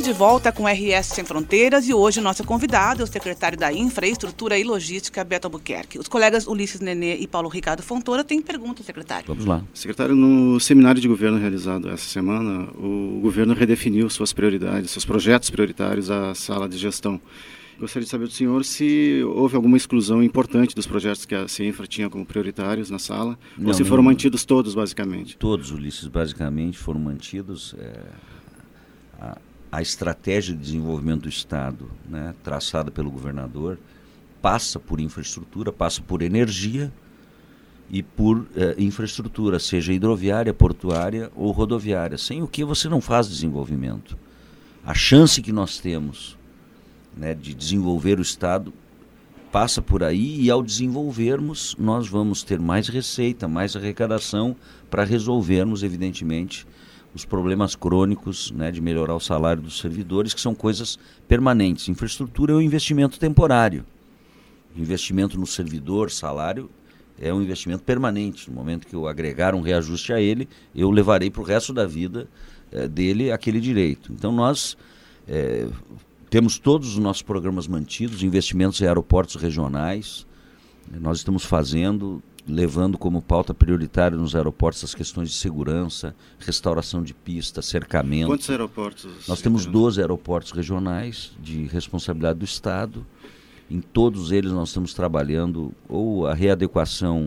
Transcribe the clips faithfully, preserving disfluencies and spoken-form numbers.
Estamos de volta com o R S Sem Fronteiras e hoje o nosso convidado é o secretário da Infraestrutura e Logística, Beto Albuquerque. Os colegas Ulisses Nenê e Paulo Ricardo Fontoura têm perguntas, secretário. Vamos lá. Secretário, no seminário de governo realizado essa semana, o governo redefiniu suas prioridades, seus projetos prioritários à sala de gestão. Gostaria de saber do senhor se houve alguma exclusão importante dos projetos que a CINFRA tinha como prioritários na sala, não, ou se foram não, mantidos todos, basicamente. Todos, Ulisses, basicamente foram mantidos. É, a, a estratégia de desenvolvimento do Estado, né, traçada pelo governador, passa por infraestrutura, passa por energia e por é, infraestrutura, seja hidroviária, portuária ou rodoviária, sem o que você não faz desenvolvimento. A chance que nós temos, né, de desenvolver o Estado passa por aí, e ao desenvolvermos nós vamos ter mais receita, mais arrecadação para resolvermos, evidentemente, os problemas crônicos, né, de melhorar o salário dos servidores, que são coisas permanentes. Infraestrutura é um investimento temporário. O investimento no servidor, salário, é um investimento permanente. No momento que eu agregar um reajuste a ele, eu levarei para o resto da vida eh, dele aquele direito. Então nós eh, temos todos os nossos programas mantidos, investimentos em aeroportos regionais. Nós estamos fazendo, levando como pauta prioritária nos aeroportos as questões de segurança, restauração de pista, cercamento. Quantos aeroportos? Nós temos doze aeroportos regionais de responsabilidade do Estado. Em todos eles nós estamos trabalhando ou a readequação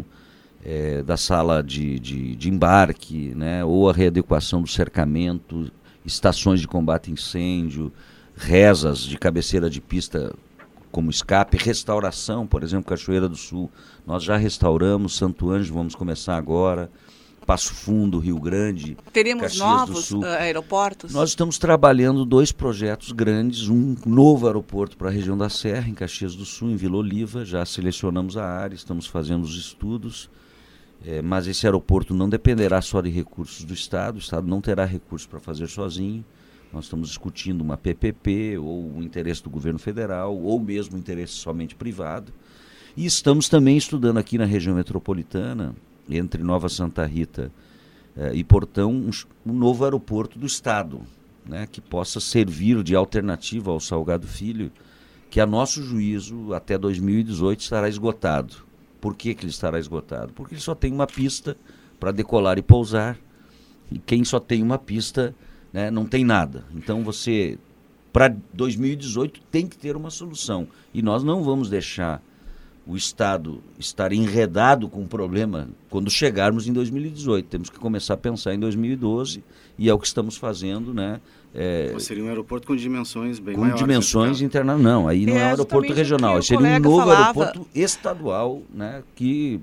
é, da sala de, de, de embarque, né, ou a readequação do cercamento, estações de combate a incêndio, rezas de cabeceira de pista como escape, restauração, por exemplo, Cachoeira do Sul, nós já restauramos, Santo Ângelo vamos começar agora, Passo Fundo, Rio Grande, teremos Caxias novos do Sul. aeroportos? Nós estamos trabalhando dois projetos grandes, um novo aeroporto para a região da Serra, em Caxias do Sul, em Vila Oliva, já selecionamos a área, estamos fazendo os estudos, é, mas esse aeroporto não dependerá só de recursos do Estado, o Estado não terá recursos para fazer sozinho. Nós estamos discutindo uma P P P, ou o interesse do governo federal, ou mesmo o interesse somente privado. E estamos também estudando aqui na região metropolitana, entre Nova Santa Rita eh, e Portão, um, um novo aeroporto do Estado, né, que possa servir de alternativa ao Salgado Filho, que a nosso juízo até dois mil e dezoito estará esgotado. Por que que ele estará esgotado? Porque ele só tem uma pista para decolar e pousar, e quem só tem uma pista, né, não tem nada. Então você, para dois mil e dezoito, tem que ter uma solução. E nós não vamos deixar o Estado estar enredado com o problema quando chegarmos em dois mil e dezoito. Temos que começar a pensar em dois mil e doze, e é o que estamos fazendo, né? É, seria um aeroporto com dimensões bem com maiores. Com dimensões internacionais. Não, aí não é, é um aeroporto regional, seria um novo falava... aeroporto estadual, né, que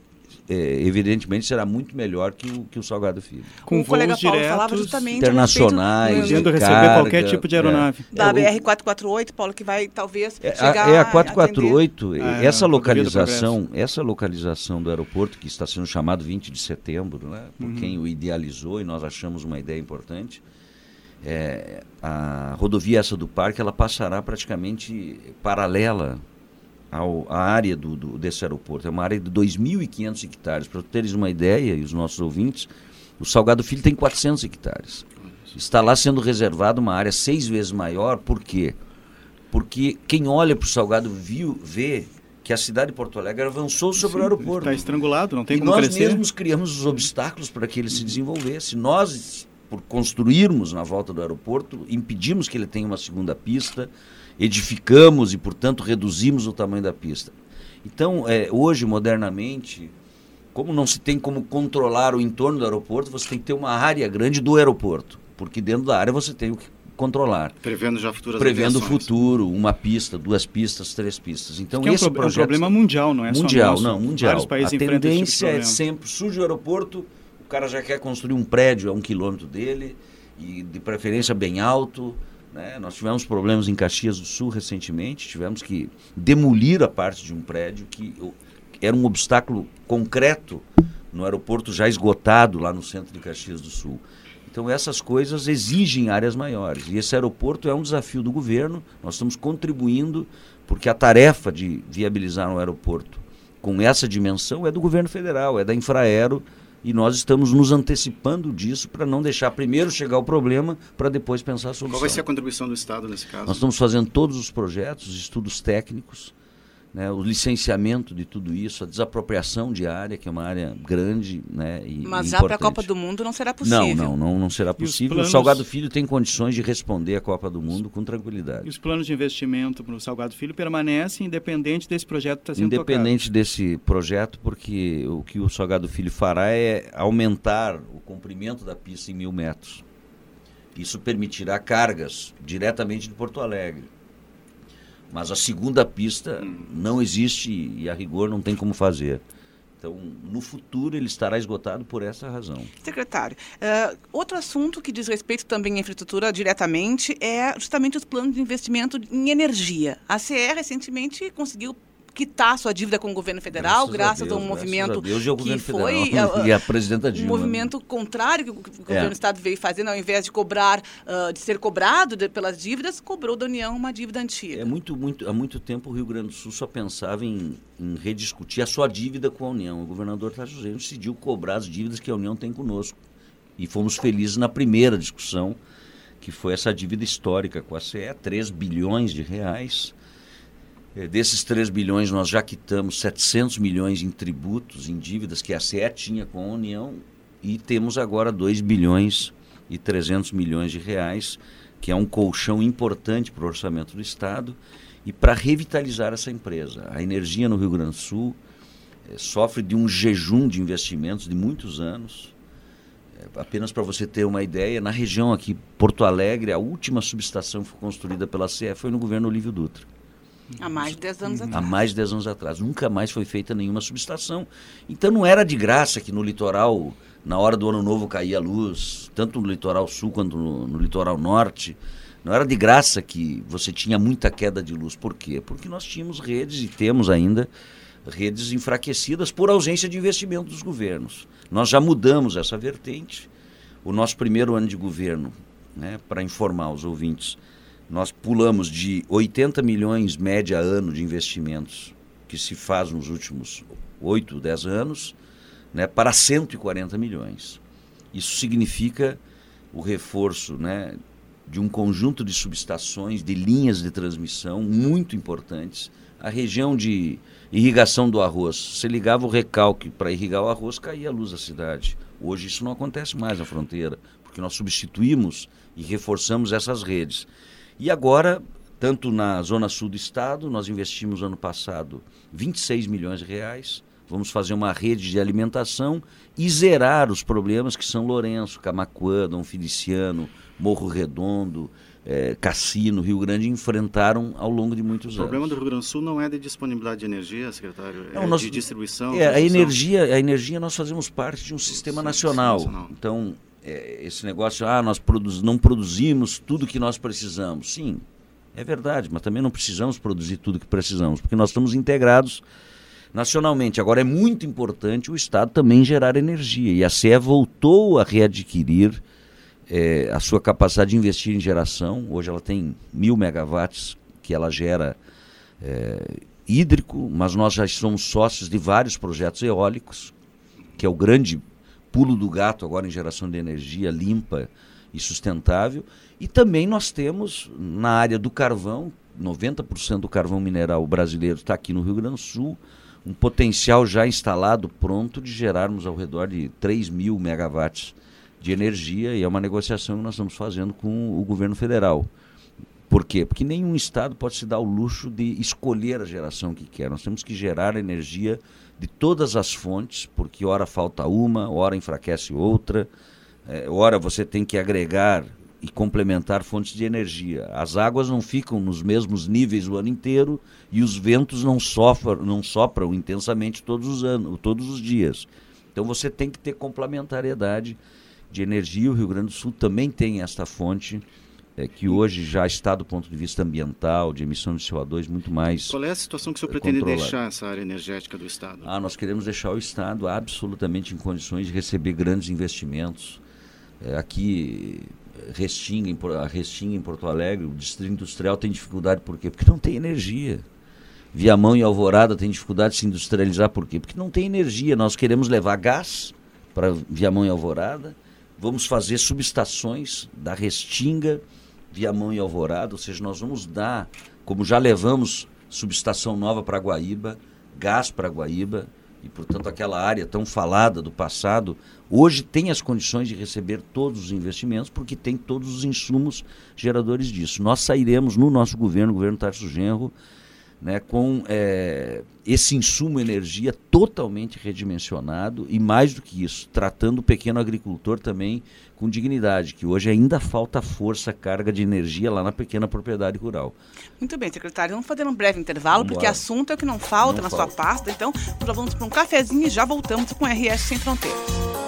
é, evidentemente será muito melhor que o, que o Salgado Filho. Com o voos colega Paulo diretos, falava justamente internacionais, podendo receber carga, qualquer tipo de aeronave. É, da é, B R quatrocentos e quarenta e oito, Paulo, que vai talvez é, chegar é a quatrocentos e quarenta e oito, a essa localização, essa localização do aeroporto, que está sendo chamado vinte de setembro, né, por uhum. quem o idealizou, e nós achamos uma ideia importante. É, a rodovia essa do Parque, ela passará praticamente paralela ao, à área do, do, desse aeroporto. É uma área de dois mil e quinhentos hectares. Para teres uma ideia, e os nossos ouvintes, o Salgado Filho tem quatrocentos hectares. Está lá sendo reservada uma área seis vezes maior. Por quê? Porque quem olha para o Salgado viu, vê que a cidade de Porto Alegre avançou sobre Sim, o aeroporto. Está estrangulado, não tem e como nós crescer. Nós mesmos criamos os obstáculos para que ele se desenvolvesse. Nós, por construirmos na volta do aeroporto, impedimos que ele tenha uma segunda pista, edificamos e, portanto, reduzimos o tamanho da pista. Então, é, hoje, modernamente, como não se tem como controlar o entorno do aeroporto, você tem que ter uma área grande do aeroporto, porque dentro da área você tem o que controlar. Prevendo já futuras Prevendo o aviações. futuro, uma pista, duas pistas, três pistas. Então, que é um, esse pro, projeto... é um problema mundial, não é mundial, só nosso. Não, mundial. Vários países a tendência tipo é sempre, surge o aeroporto, o cara já quer construir um prédio a um quilômetro dele, e de preferência bem alto, né? Nós tivemos problemas em Caxias do Sul recentemente, tivemos que demolir a parte de um prédio que era um obstáculo concreto no aeroporto já esgotado lá no centro de Caxias do Sul. Então essas coisas exigem áreas maiores, e esse aeroporto é um desafio do governo. Nós estamos contribuindo, porque a tarefa de viabilizar um aeroporto com essa dimensão é do governo federal, é da Infraero, E nós estamos nos antecipando disso para não deixar primeiro chegar o problema para depois pensar a solução. Qual vai ser a contribuição do Estado nesse caso? Nós estamos fazendo todos os projetos, os estudos técnicos, né, o licenciamento de tudo isso, a desapropriação de área, que é uma área grande, né, e Mas e já para a Copa do Mundo não será possível. Não, não, não, não será possível. Planos... O Salgado Filho tem condições de responder à Copa do Mundo com tranquilidade. E os planos de investimento para o Salgado Filho permanecem independente desse projeto que está sendo Independente tocado. desse projeto, porque o que o Salgado Filho fará é aumentar o comprimento da pista em mil metros. Isso permitirá cargas diretamente de Porto Alegre. Mas a segunda pista não existe e a rigor não tem como fazer. Então, no futuro, ele estará esgotado por essa razão. Secretário, uh, outro assunto que diz respeito também à infraestrutura diretamente é justamente os planos de investimento em energia. A C E recentemente conseguiu quitar sua dívida com o governo federal, graças, graças a, Deus, a um movimento a a que foi uh, e a presidenta Dilma. Um movimento contrário que o governo do Estado veio fazendo, ao invés de cobrar, uh, de ser cobrado de, pelas dívidas, cobrou da União uma dívida antiga. É muito, muito, há muito tempo o Rio Grande do Sul só pensava em, em rediscutir a sua dívida com a União. O governador Tarcísio Gomes decidiu cobrar as dívidas que a União tem conosco. E fomos felizes na primeira discussão, que foi essa dívida histórica com a C E, três bilhões de reais. Desses três bilhões, nós já quitamos setecentos milhões em tributos, em dívidas que a C E tinha com a União, e temos agora dois bilhões e trezentos milhões de reais, que é um colchão importante para o orçamento do Estado e para revitalizar essa empresa. A energia no Rio Grande do Sul é, sofre de um jejum de investimentos de muitos anos. É, apenas para você ter uma ideia, na região aqui, Porto Alegre, a última subestação que foi construída pela C E foi no governo Olívio Dutra. Há mais de dez anos atrás. Há mais de dez anos atrás. Nunca mais foi feita nenhuma subestação. Então não era de graça que no litoral, na hora do ano novo, caía a luz, tanto no litoral sul quanto no, no litoral norte. Não era de graça que você tinha muita queda de luz. Por quê? Porque nós tínhamos redes e temos ainda redes enfraquecidas por ausência de investimento dos governos. Nós já mudamos essa vertente. O nosso primeiro ano de governo, né, para informar os ouvintes, nós pulamos de oitenta milhões média ano de investimentos que se faz nos últimos oito, dez anos, né, para cento e quarenta milhões. Isso significa o reforço, né, de um conjunto de subestações, de linhas de transmissão muito importantes. A região de irrigação do arroz, você ligava o recalque para irrigar o arroz, caía a luz da cidade. Hoje isso não acontece mais na fronteira, porque nós substituímos e reforçamos essas redes. E agora, tanto na zona sul do estado, nós investimos ano passado vinte e seis milhões de reais, vamos fazer uma rede de alimentação e zerar os problemas que São Lourenço, Camaquã, Dom Feliciano, Morro Redondo, eh, Cassino, Rio Grande enfrentaram ao longo de muitos anos. O problema do Rio Grande do Sul não é de disponibilidade de energia, secretário, é não, nós, de distribuição? É, a energia, a energia nós fazemos parte de um sistema Sim, nacional, nacional. Então... É, esse negócio, ah, nós produz, não produzimos tudo que nós precisamos. Sim, é verdade, mas também não precisamos produzir tudo que precisamos, porque nós estamos integrados nacionalmente. Agora, é muito importante o Estado também gerar energia, e a C E voltou a readquirir é, a sua capacidade de investir em geração. Hoje ela tem mil megawatts que ela gera é, hídrico, mas nós já somos sócios de vários projetos eólicos, que é o grande pulo do gato agora em geração de energia limpa e sustentável. E também nós temos na área do carvão, noventa por cento do carvão mineral brasileiro está aqui no Rio Grande do Sul, um potencial já instalado, pronto, de gerarmos ao redor de três mil megawatts de energia, e é uma negociação que nós estamos fazendo com o governo federal. Por quê? Porque nenhum estado pode se dar o luxo de escolher a geração que quer. Nós temos que gerar energia de todas as fontes, porque ora falta uma, ora enfraquece outra, é, ora você tem que agregar e complementar fontes de energia. As águas não ficam nos mesmos níveis o ano inteiro e os ventos não sopram, não sopram intensamente todos os anos, todos os dias. Então você tem que ter complementariedade de energia. O Rio Grande do Sul também tem esta fonte, É, que hoje já está do ponto de vista ambiental, de emissão de C O dois, muito mais. Qual é a situação que o senhor pretende deixar essa área energética do Estado? Ah, nós queremos deixar o Estado absolutamente em condições de receber grandes investimentos. É, aqui, Restinga, a Restinga em Porto Alegre, o distrito industrial tem dificuldade, por quê? Porque não tem energia. Viamão e Alvorada tem dificuldade de se industrializar, por quê? Porque não tem energia. Nós queremos levar gás para Viamão e Alvorada. Vamos fazer subestações da Restinga, Viamão e Alvorada, ou seja, nós vamos dar, como já levamos subestação nova para Guaíba, gás para Guaíba, e, portanto, aquela área tão falada do passado, hoje tem as condições de receber todos os investimentos, porque tem todos os insumos geradores disso. Nós sairemos no nosso governo, o governo Tarso Genro, né, com é, esse insumo energia totalmente redimensionado e, mais do que isso, tratando o pequeno agricultor também com dignidade, que hoje ainda falta força, carga de energia lá na pequena propriedade rural. Muito bem, secretário. Vamos fazer um breve intervalo, Vamos porque embora. assunto é o que não falta Não na falta. sua pasta. Então, nós vamos para um cafezinho e já voltamos com R S Sem Fronteiras.